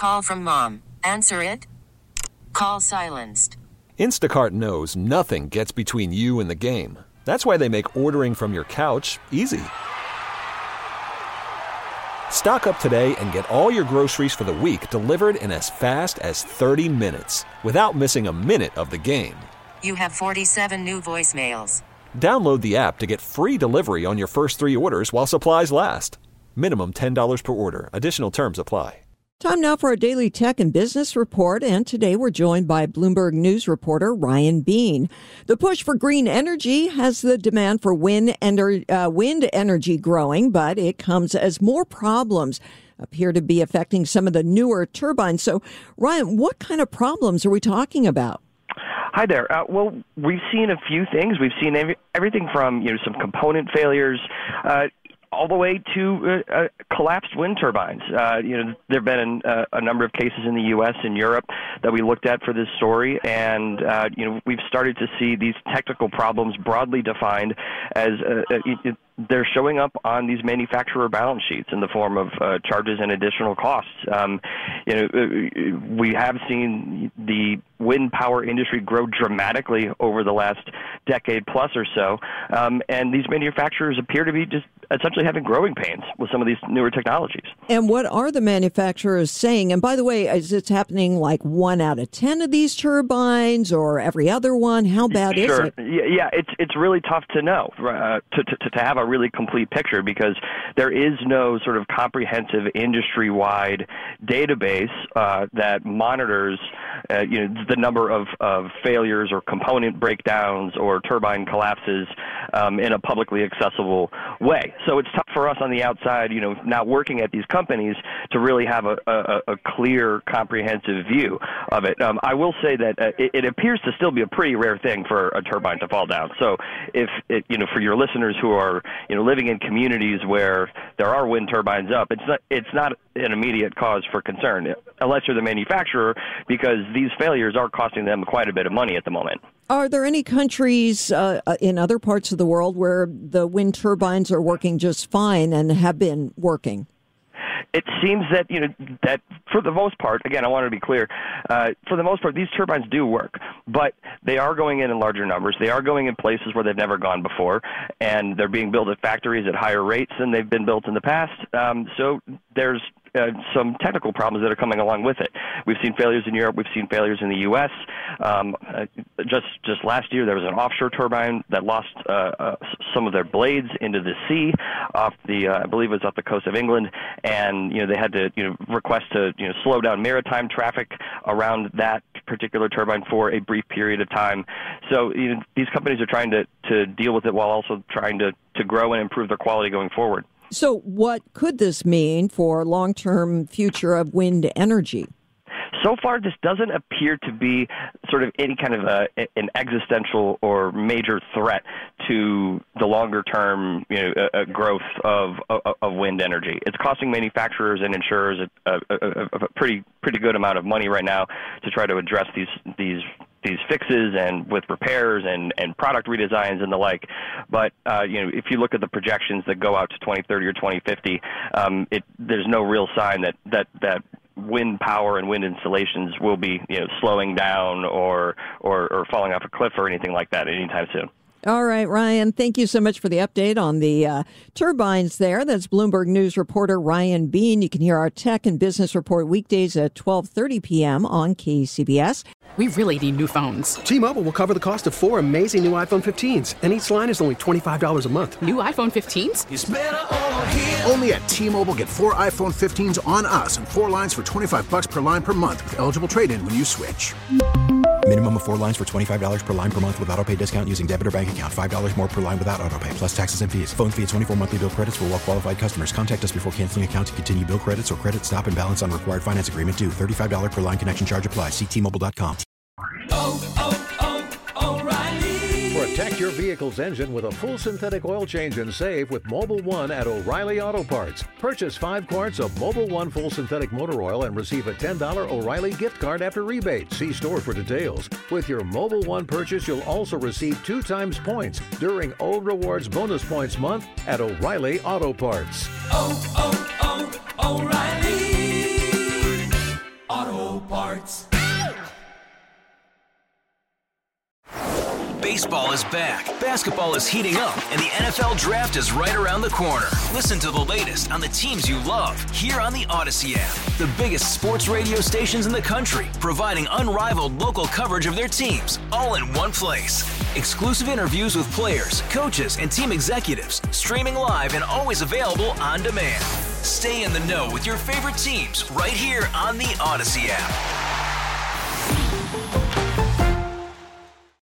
call from mom. Answer it. Call silenced. Instacart knows nothing gets between you and the game. That's why they make ordering from your couch easy. Stock up today and get all your groceries for the week delivered in as fast as 30 minutes without missing a minute of the game. You have 47 new voicemails. Download the app to get free delivery on your first 3 orders while supplies last. Minimum $10 per order. Additional terms apply. Time now for our daily tech and business report, and today we're joined by Bloomberg News reporter Ryan Bean. The push for green energy has the demand for wind energy growing, but it comes as more problems appear to be affecting some of the newer turbines. So, Ryan, what kind of problems are we talking about? Hi there. Well, we've seen a few things. We've seen everything from some component failures all the way to collapsed wind turbines. There have been a number of cases in the U.S. and Europe that we looked at for this story, and we've started to see these technical problems broadly defined as they're showing up on these manufacturer balance sheets in the form of charges and additional costs. We have seen the wind power industry grow dramatically over the last decade plus or so, and these manufacturers appear to be just essentially having growing pains with some of these newer technologies. And what are the manufacturers saying? And by the way, is it happening like 1 out of 10 of these turbines or every other one? How bad is it? Yeah, it's really tough to know, to have a really complete picture, because there is no sort of comprehensive industry-wide database that monitors the number of failures or component breakdowns or turbine collapses in a publicly accessible way. So it's tough for us on the outside, not working at these companies, to really have a clear, comprehensive view of it. I will say that it appears to still be a pretty rare thing for a turbine to fall down. So if for your listeners who are living in communities where there are wind turbines up, it's not an immediate cause for concern unless you're the manufacturer, because these failures are costing them quite a bit of money at the moment. Are there any countries in other parts of the world where the wind turbines are working just fine and have been working? It seems that, that for the most part, again, I want to be clear, for the most part, these turbines do work, but they are going in larger numbers. They are going in places where they've never gone before, and they're being built at factories at higher rates than they've been built in the past. So there's some technical problems that are coming along with it. We've seen failures in Europe. We've seen failures in the U.S. Just last year, there was an offshore turbine that lost some of their blades into the sea off the, I believe it was off the coast of England, and they had to request to slow down maritime traffic around that particular turbine for a brief period of time. So these companies are trying to deal with it while also trying to grow and improve their quality going forward. So what could this mean for long-term future of wind energy? So far, this doesn't appear to be sort of any kind of an existential or major threat to the longer-term growth of wind energy. It's costing manufacturers and insurers a pretty good amount of money right now to try to address these fixes and with repairs and product redesigns and the like. But if you look at the projections that go out to 2030 or 2050, there's no real sign that wind power and wind installations will be slowing down or falling off a cliff or anything like that anytime soon. All right, Ryan, thank you so much for the update on the turbines there. That's Bloomberg News reporter Ryan Bean. You can hear our tech and business report weekdays at 12:30 p.m. on KCBS. We really need new phones. T-Mobile will cover the cost of 4 amazing new iPhone 15s, and each line is only $25 a month. New iPhone 15s? It's better over here. Only at T-Mobile, get 4 iPhone 15s on us and 4 lines for $25 per line per month with eligible trade-in when you switch. Minimum of 4 lines for $25 per line per month with autopay discount using debit or bank account. $5 more per line without autopay, plus taxes and fees. Phone fee at 24 monthly bill credits for well-qualified customers. Contact us before canceling account to continue bill credits or credit stop and balance on required finance agreement due. $35 per line connection charge applies. See T-Mobile.com. O'Reilly. Protect your vehicle's engine with a full synthetic oil change and save with Mobil 1 at O'Reilly Auto Parts. Purchase 5 quarts of Mobil 1 full synthetic motor oil and receive a $10 O'Reilly gift card after rebate. See store for details. With your Mobil 1 purchase, you'll also receive 2 times points during O Rewards Bonus Points Month at O'Reilly Auto Parts. O'Reilly Baseball is back, basketball is heating up, and the NFL Draft is right around the corner. Listen to the latest on the teams you love here on the Odyssey app. The biggest sports radio stations in the country, providing unrivaled local coverage of their teams, all in one place. Exclusive interviews with players, coaches, and team executives, streaming live and always available on demand. Stay in the know with your favorite teams right here on the Odyssey app.